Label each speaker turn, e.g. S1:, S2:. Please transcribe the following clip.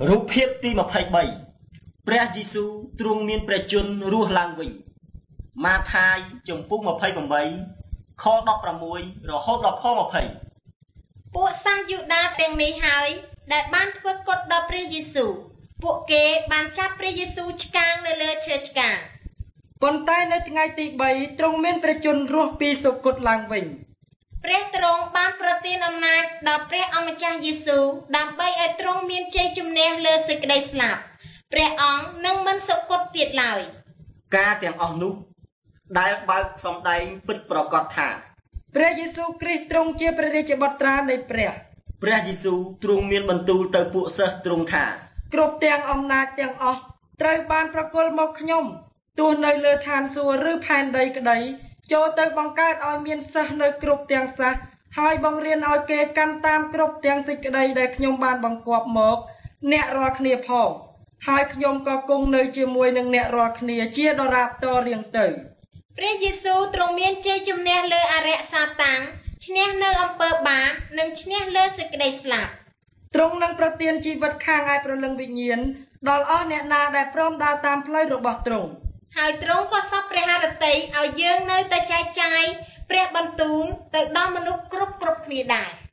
S1: រូបភាពទី23ព្រះយេស៊ូវទ្រង់មានព្រះជន្មរស់ឡើងវិញម៉ាថាយចំពុក28ខ16រហូតដល់ខ20
S2: ពួកសាសយូដាទាំងនេះហើយដែលបានធ្វើគុតដល់ព្រះយេស៊ូវពួកគេបានចាប់ព្រះយេស៊ូវឆ្កាងនៅលើឈើឆ្កាង
S3: ប៉ុន្តែនៅថ្ងៃទី3ទ្រង់មានព្រះជន្មរស់ពីសុគតឡើងវិញ
S2: ព្រះទ្រង់បានប្រទានអំណាចដល់ព្រះអម្ចាស់យេស៊ូវដើម្បីឲ្យទ្រង់មានជ័យជំនះលើសេចក្តីស្លាប់ព្រះអង្គនឹងមិនសុគតទៀតឡើយ
S1: ការទាំងអស់នោះដែលបើកសម្ដែងពិតប្រាកដថា
S3: ព្រះយេស៊ូវគ្រីស្ទទ្រង់ជាព្រះរាជបុត្រានៃព្រះ
S1: យេស៊ូវទ្រង់មានបន្ទូលទៅពួកសិស្សទ្រង់ថា
S3: គ្រប់ទាំងអំណាចទាំងអស់ត្រូវបានប្រគល់មកខ្ញុំទោះនៅលើឋានសួគ៌ឬផែនដីក្តីចូលទៅបង្កើតឲ្យមានសិស្សនៅគ្រប់ទាំងសាសហើយបង្រៀនឲ្យគេកាន់តាមគ្រប់ទាំងសេចក្តីដែលខ្ញុំបានបង្គាប់មកអ្នករាល់គ្នាផងហើយខ្ញុំក៏គង់នៅជាមួយនឹងអ្នករាល់គ្នាជាដរាបតរៀងទៅ
S2: ព្រះយេស៊ូវទ្រង់មានជ័យជំនះលើអរិយសាតាំងឈ្នះនៅអំពើបាបនិងឈ្នះលើសេចក្តីស្លាប់
S3: ទ្រង់នឹងប្រទានជីវិតខាងឯព្រលឹងវិញ្ញាណដល់អស់អ្នកណាដែលព្រមដើរតាមផ្លូវរបស់ទ្រង់
S2: ហើយទ្រង់ក៏សពព្រះハរតីឲ្យយើងនៅតែចែកចាយព្រះបន្ទូលទៅដល់មនុស្សគ្រប់គ្នាដែរ